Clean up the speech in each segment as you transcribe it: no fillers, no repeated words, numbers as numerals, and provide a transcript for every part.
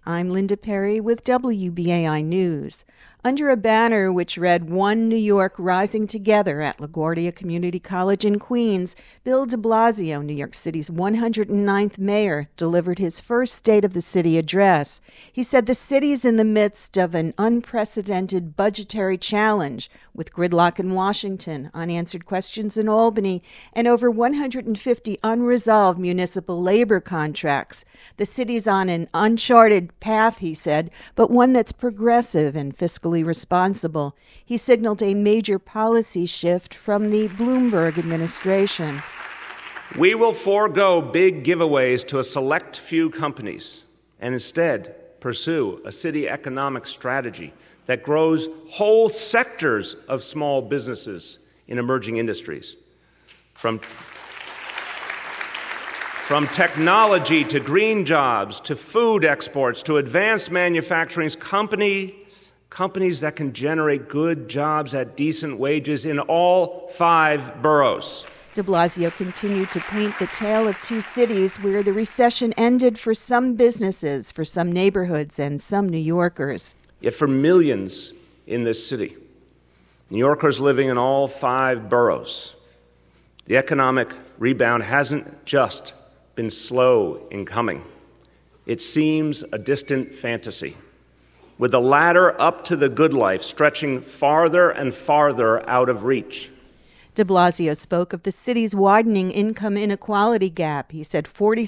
I'm Linda Perry with WBAI News. Under a banner which read One New York Rising Together at LaGuardia Community College in Queens, Bill de Blasio, New York City's 109th mayor, delivered his first State of the City address. He said the city's in the midst of an unprecedented budgetary challenge, with gridlock in Washington, unanswered questions in Albany, and over 150 unresolved municipal labor contracts. The city's on an uncharted path, he said, but one that's progressive and fiscally responsible. He signaled a major policy shift from the Bloomberg administration. We will forego big giveaways to a select few companies and instead pursue a city economic strategy that grows whole sectors of small businesses in emerging industries. From technology to green jobs to food exports to advanced manufacturing, companies that can generate good jobs at decent wages in all 5 boroughs. De Blasio continued to paint the tale of two cities where the recession ended for some businesses, for some neighborhoods, and some New Yorkers. Yet for millions in this city, New Yorkers living in all 5 boroughs, the economic rebound hasn't just been slow in coming. It seems a distant fantasy, with the ladder up to the good life stretching farther and farther out of reach. De Blasio spoke of the city's widening income inequality gap. He said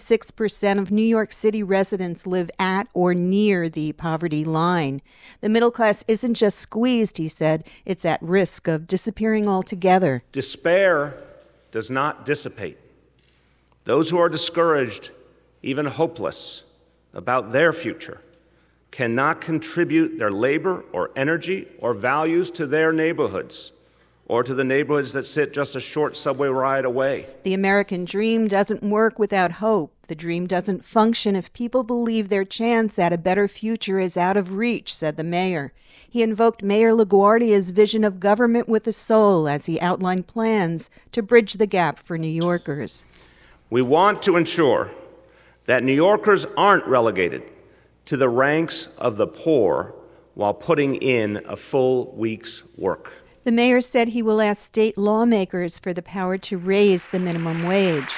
46% of New York City residents live at or near the poverty line. The middle class isn't just squeezed, he said, it's at risk of disappearing altogether. Despair does not dissipate. Those who are discouraged, even hopeless, about their future cannot contribute their labor or energy or values to their neighborhoods or to the neighborhoods that sit just a short subway ride away. The American dream doesn't work without hope. The dream doesn't function if people believe their chance at a better future is out of reach, said the mayor. He invoked Mayor LaGuardia's vision of government with a soul as he outlined plans to bridge the gap for New Yorkers. We want to ensure that New Yorkers aren't relegated to the ranks of the poor while putting in a full week's work. The mayor said he will ask state lawmakers for the power to raise the minimum wage.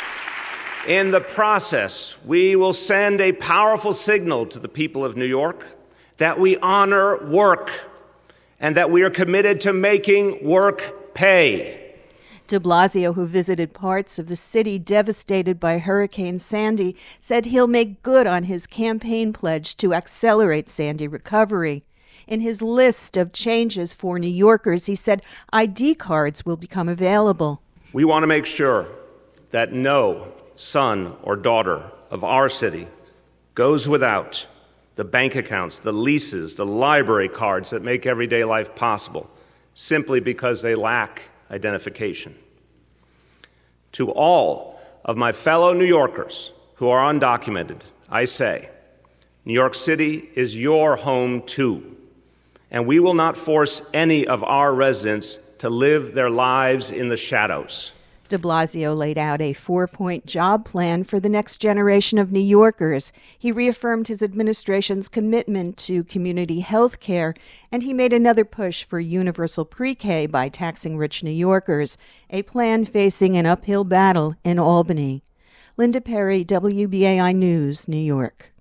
In the process, we will send a powerful signal to the people of New York that we honor work and that we are committed to making work pay. De Blasio, who visited parts of the city devastated by Hurricane Sandy, said he'll make good on his campaign pledge to accelerate Sandy recovery. In his list of changes for New Yorkers, he said ID cards will become available. We want to make sure that no son or daughter of our city goes without the bank accounts, the leases, the library cards that make everyday life possible, simply because they lack identification. To all of my fellow New Yorkers who are undocumented, I say, New York City is your home too, and we will not force any of our residents to live their lives in the shadows. De Blasio laid out a 4-point job plan for the next generation of New Yorkers. He reaffirmed his administration's commitment to community health care, and he made another push for universal pre-K by taxing rich New Yorkers, a plan facing an uphill battle in Albany. Linda Perry, WBAI News, New York.